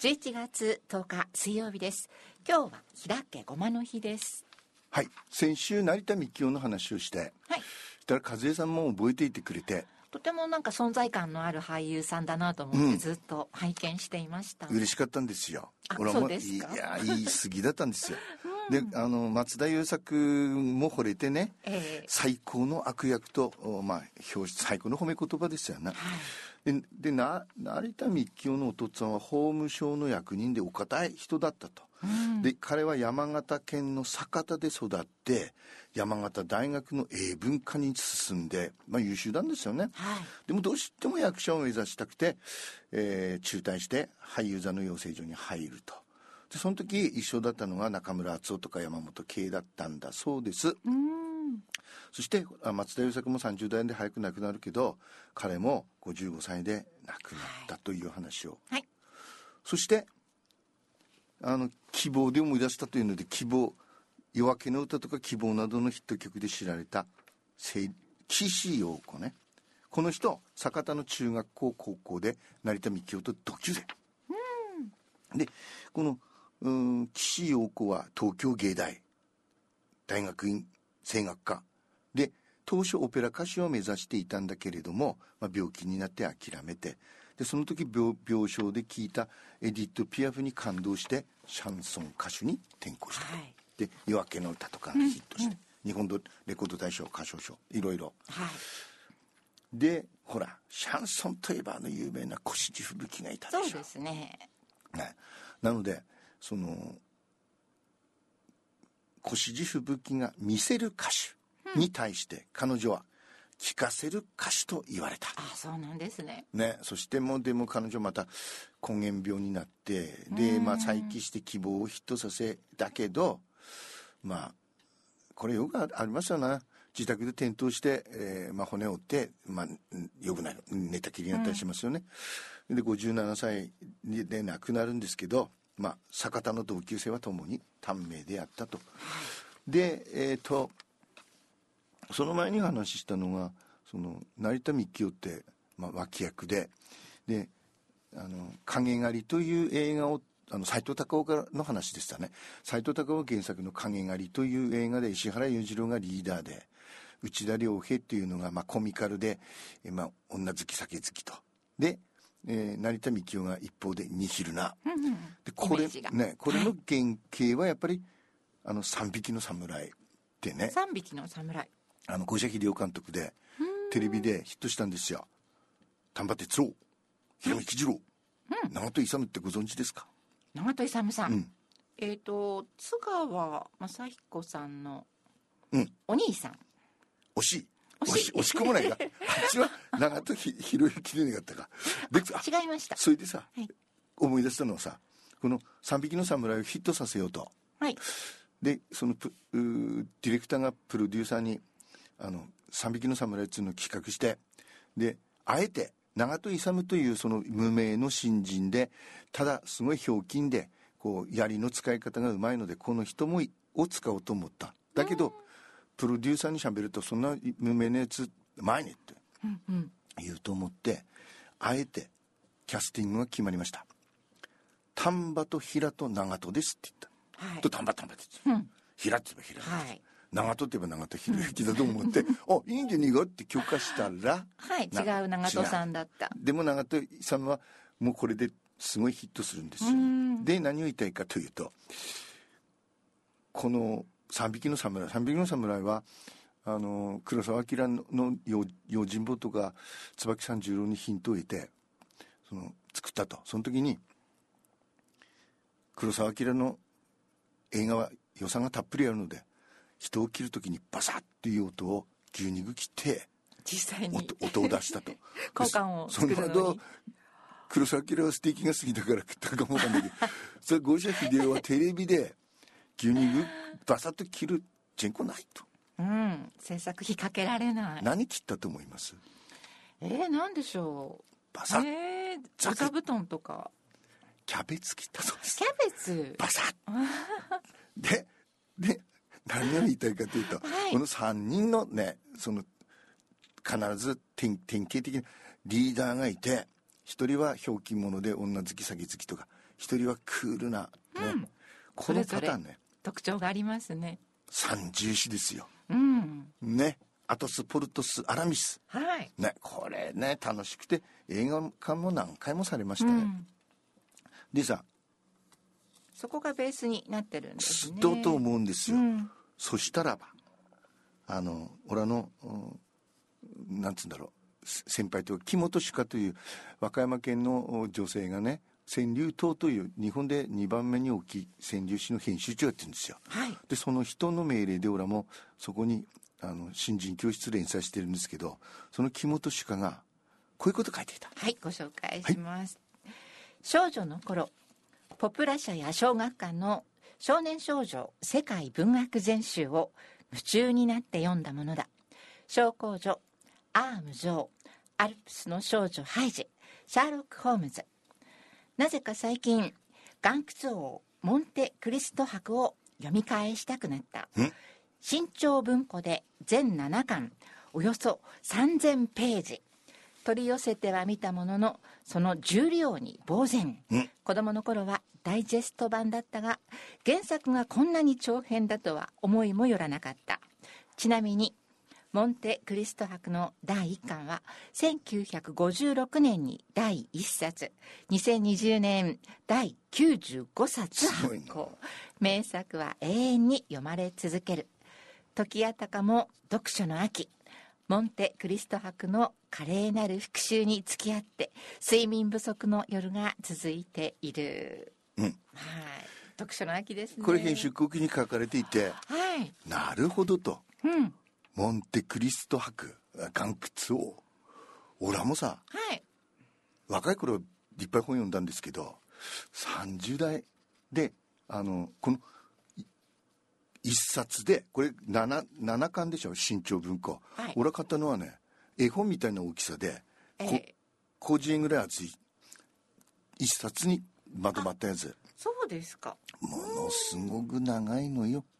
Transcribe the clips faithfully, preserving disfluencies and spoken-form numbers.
じゅういちがつとおか水曜日です。今日は平家ごまの日です。 はい、先週成田幹雄の話をして、はい、したら和江さんも覚えていてくれて、 とてもなんか存在感のある俳優さんだなと思ってずっと拝見していました、 うん、嬉しかったんですよ。 俺もそうですか。 いや言い過ぎだったんですよ、うん、であの松田優作も惚れてね、えー、最高の悪役と、まあ、表最高の褒め言葉ですよね、はい、で, でな成田幹雄のお父さんは法務省の役人でお堅い人だったと、うん、で彼は山形県の酒田で育って山形大学の英文科に進んで、まあ、優秀なんですよね、はい、でもどうしても役者を目指したくて、えー、中退して俳優座の養成所に入ると。でその時一緒だったのが中村敦夫とか山本圭だったんだそうです。うん、そして松田優作もさんじゅう代で早く亡くなるけど彼もごじゅうごさいで亡くなったという話を、はい、そしてあの希望で思い出したというので希望夜明けの歌とか希望などのヒット曲で知られた岸陽子ね。この人酒田の中学校高校で成田幹雄と同級生、うん、でこのうん岸陽子は東京芸大大学院声楽科で当初オペラ歌手を目指していたんだけれども、まあ、病気になって諦めてでその時 病, 病床で聴いたエディット・ピアフに感動してシャンソン歌手に転向した、はい、で夜明けの歌とかがヒットして、うんうん、日本レコード大賞歌唱賞いろいろ、はい、でほらシャンソンといえばあの有名な越路吹雪がいたでしょ。 そうですね、 ね、なのでその越路吹雪が見せる歌手に対して彼女は聴かせる歌手と言われた、 うん、あそうなんですね。 ね、そしてもでも彼女また根源病になってで、まあ、再起して希望をヒットさせだけどまあこれよくありますよね。自宅で転倒して、えーまあ、骨を折って、まあ、よくない寝たきりになったりしますよね、うん、でごじゅうななさいで亡くなるんですけど、まあ、酒田の同級生はともに短命であったと。で、えーとその前に話したのがその成田幹雄って、まあ、脇役でであの影狩りという映画をあの斉藤隆夫の話でしたね。斉藤隆夫原作の影狩りという映画で石原裕次郎がリーダーで内田良平っていうのがまあコミカルで、えまあ、女好き酒好きとで、えー、成田幹雄が一方でニヒルな、うんうん、でこれねこれの原型はやっぱりあの三匹の侍ってね三匹の侍あの小石秀夫監督でテレビでヒットしたんですよ。丹波哲郎、平見喜次郎、うん、長門勇ってご存知ですか。 長門勇さん、うん、えっ、ー、と津川雅彦さんのお兄さん、 うん、惜しい惜し惜しくもないかあっちは長門博之でなかったかで違いました。 それでさ、はい、思い出したのはさこの三匹の侍をヒットさせようと、はい、でそのプディレクターがプロデューサーにあの三匹の侍っていうのを企画してであえて長門勇というその無名の新人でただすごいひょうきんでこう槍の使い方がうまいのでこの人もを使おうと思った。だけどプロデューサーにしゃべるとそんな無名なやつ前にって言うと思ってあえてキャスティングが決まりました。丹波と平と長門ですって言った、はい、と丹波丹波って言って、うん、平って言えば平です、はい、長門って言えば長門博之だと思ってあいいんじゃねえかって許可したらはい違う長門さんだった。 でも長門さんはもうこれですごいヒットするんですよ。で何を言いたいかというとこの三匹の侍三匹の侍はあの黒澤明の用心棒とか椿三十郎にヒントを得てその作ったと。その時に黒澤明の映画は予算がたっぷりあるので人を切るときにバサッという音を牛肉切って実際に音, 音を出したと交換を作るのにその後黒澤明はステーキが好きだから食ったかもわかんないけどそれ郷社秀夫はテレビで牛肉バサッと切る人口ないと、 うん、制作費かけられない。 何切ったと思います。 えー、何でしょう。 バサッ、 えー、座布団とかキャベツ切ったそうです。 キャベツバサッでで何を言いたいかというと、はい、このさんにんのねその必ず典型的なリーダーがいて一人はひょうきん者で女好き詐欺好きとか一人はクールな、ね、うん、このパターンね、 特徴がありますね。 三重詩ですよ、 うん、 ね、アトス、ポルトス、アラミス、 はいね、これね楽しくて映画化も何回もされましたね、うん、でさ、 そこがベースになってるんですね。 だと思うんですよ、 うん、 そしたらばあの俺のなんつうんだろう、先輩というか木本主香という和歌山県の女性がね、川柳党という日本でにばんめに大きい川柳詩の編集長やってるんですよ、 はい、 でその人の命令で俺もそこにあの新人教室連載してるんですけど、その木本主香がこういうこと書いていた。 はい、ご紹介します、はい、少女の頃、ポプラ社や小学館の少年少女世界文学全集を夢中になって読んだものだ。小公女、アーム女王、アルプスの少女ハイジ、シャーロック・ホームズ。なぜか最近、岩窟王モンテクリスト博を読み返したくなった。新潮文庫で全ななかん、およそさんぜんページ。取り寄せては見たものの、その重量に呆然。子供の頃はダイジェスト版だったが、原作がこんなに長編だとは思いもよらなかった。ちなみにモンテクリスト博のだいいっかんはせんきゅうひゃくごじゅうろくねんにだいいっさつ、にせんにじゅうねんだいきゅうじゅうごさつ発行。名作は永遠に読まれ続ける。時あたかも読書の秋、モンテクリスト博の華麗なる復習に付き合って睡眠不足の夜が続いている、 うん、はい、 読書の秋ですね。 これ編集後期に書かれていて、 はい、 なるほどと、 うん、 モンテクリスト博岩窟を俺もさ、 はい、 若い頃いっぱい本読んだんですけど、さんじゅうだいであのこの一冊でこれ 7, ななかんでしょ、新潮文庫、はい、俺が買ったのはね、絵本みたいな大きさで、えー、広辞苑ぐらい厚い一冊にまとまったやつ。 そうですか。 ものすごく長いのよ、 うん、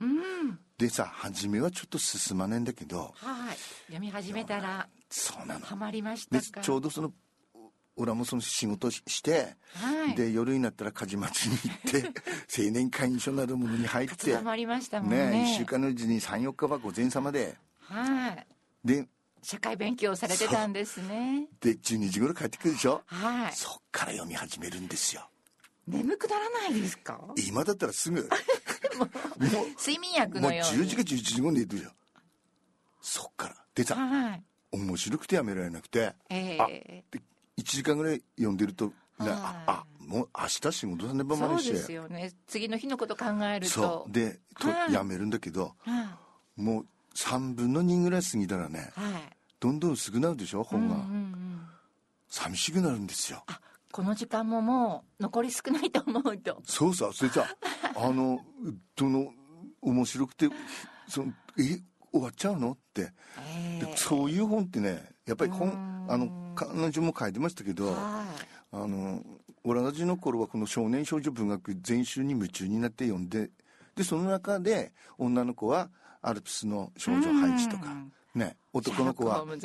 でさ、初めはちょっと進まないんだけど、 はい、読み始めたらそうなの、 ハマりましたか。 でちょうどその俺もその仕事して、はい、で夜になったら梶町に行って青年会議所なるものに入って固まりましたもんね。ね、 いっしゅうかんのうちにさんよっかは午前様で、 はい、 で社会勉強されてたんですね。 でじゅうにじ頃帰ってくるでしょ、 はい、 そっから読み始めるんですよ。 眠くならないですか。 今だったらすぐもう睡眠薬のようにもうじゅうじかじゅういちじ後に寝るよ。そっからでさ、はい、面白くてやめられなくて、 えー、 あでいちじかんぐらい読んでると、ね、ああもう明日仕事さねばまでして、 そうですよね、次の日のこと考えると、 そうでと、はい、やめるんだけど、 はい、 もうさんぶんのにぐらい過ぎたらね、 はい、 どんどん薄くなるでしょ本が、 うんうんうん、 寂しくなるんですよ。 あ、この時間ももう残り少ないと思うと、 そうさ、それさあのどの面白くてそのえ終わっちゃうのって、えー、でそういう本ってね、やっぱり本あの彼女も書いてましたけど、あの俺たちの頃はこの少年少女文学全集に夢中になって読んで、でその中で女の子はアルプスの少女ハイジとか、ね、男の子は、うん、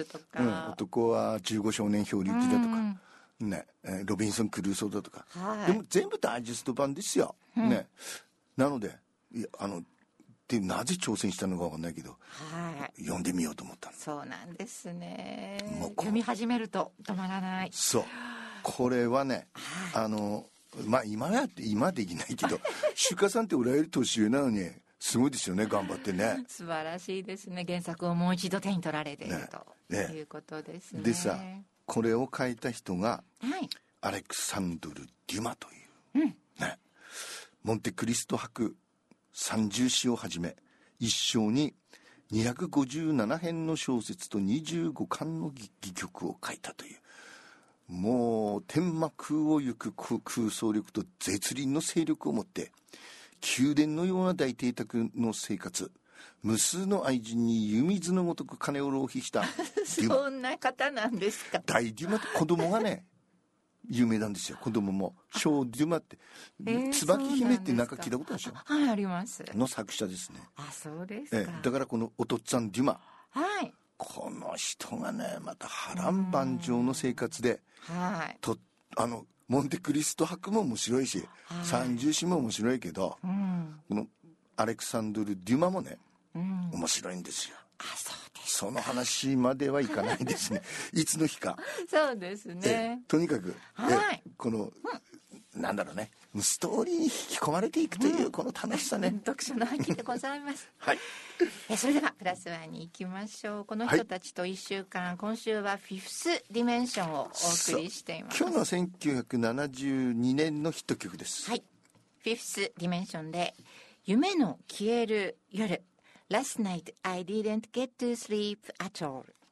男はじゅうご少年漂流記だとか、ね、ロビンソン・クルーソーだとか、はい、でも全部ダイジェスト版ですよ、うん、ね、なのでいやあのでなぜ挑戦したのか分かんないけど、 はい、 読んでみようと思ったの。 そうなんですね。もう読み始めると止まらない。 そうこれはね、はい、あのまあ今は今はできないけどシュカさんって俺より年上なのにすごいですよね、頑張ってね。 素晴らしいですね。原作をもう一度手に取られている、ね、と、ね、いうことですね。 でさ、これを書いた人が、 はい、 アレクサンドル・デュマという、うんね、モンテクリスト博三重詩をはじめ一生ににひゃくごじゅうななへんの小説とにじゅうごかんの戯曲を書いたという、もう天幕を行く空想力と絶倫の勢力を持って宮殿のような大邸宅の生活、無数の愛人に湯水のごとく金を浪費したそんな方なんですか。 大デュマって子供がね有名なんですよ。子供もショー・デュマって、えー、椿姫ってなんか聞いたことあるでしょ。 はい、あります。 の作者ですね。 あ、そうですか。えだからこのお父っつぁんデュマ、 はい、 この人がねまた波乱万丈の生活で、 はい、 とあのモンテクリスト博も面白いし、三重詩も面白いけど、うん、このアレクサンドル・デュマもね、うん、面白いんですよ。 あ、そうです。 その話まではいかないですね。いつの日か。 そうですね。 とにかく、 はい、 この、うん、なんだろうね、ストーリーに引き込まれていくというこの楽しさね、 うん、読書の秋でございますはい。 えそれではプラスワンに行きましょう。この人たちといっしゅうかん、はい、今週はフィフスディメンションをお送りしています。 今日のせんきゅうひゃくななじゅうにねんのヒット曲です。 はい、フィフスディメンションで夢の消える夜 Last night I didn't get to sleep at all